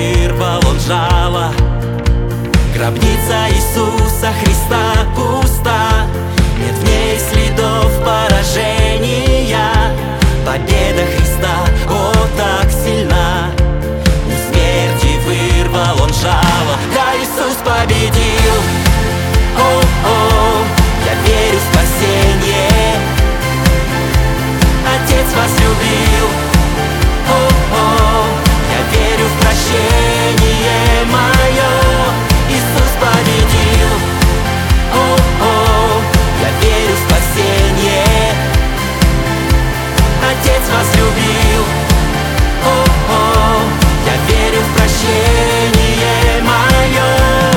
вырвал он жало. Гробница Иисуса Христа пуста, нет в ней следов поражения. Победа Христа, о, так сильна. У смерти вырвал он жало. Да, Иисус победил. О, я верю в спасение. Отец вас любил. О, я верю в прощение мое. Иисус победил. О, я верю в спасение. Отец вас любил. О, я верю в прощение мое.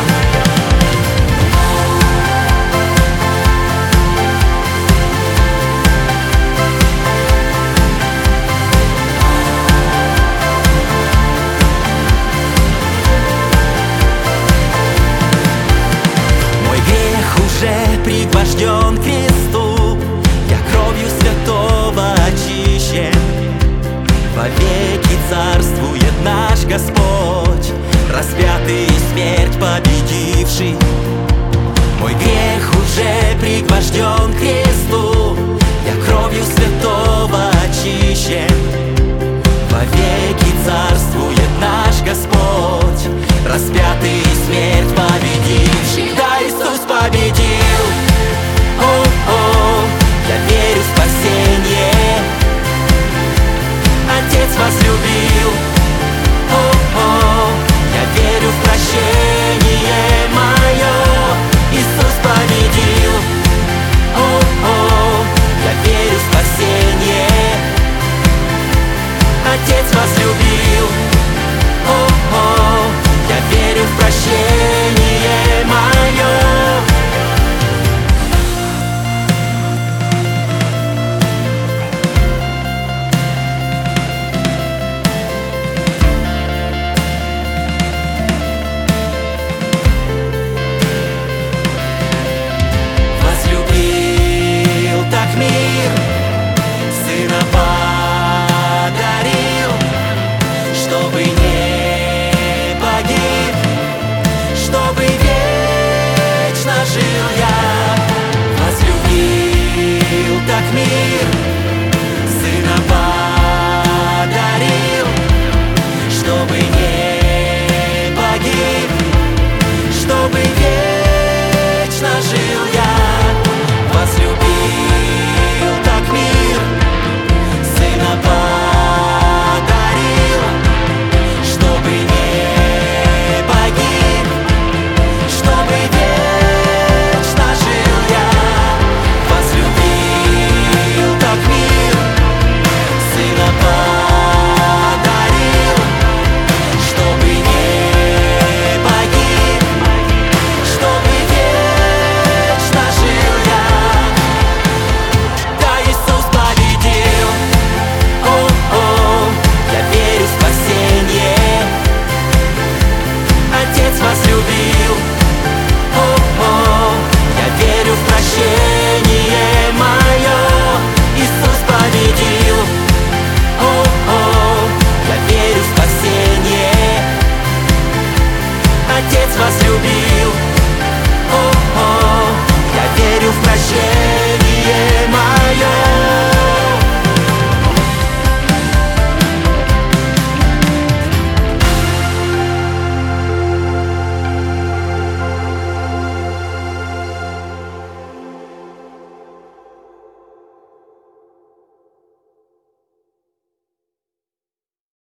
Пригвожден к кресту, я кровью святого очищен. Вовеки царствует наш Господь, распятый и смерть победивший. Мой грех уже пригвожден к кресту, я кровью святого очищен. Вовеки царствует наш Господь, распятый и смерть победивший. Да, Иисус победил. О, я верю в спасение. Отец вас любил. О, я верю в прощение мое. Иисус победил. О, я верю в спасение. Отец вас любил. О, я верю в прощение мое. Мир Сына подарил, чтобы не погиб, чтобы вечно жил я. Возлюбил так мир, Сына подарил, чтобы не погиб, чтобы вечно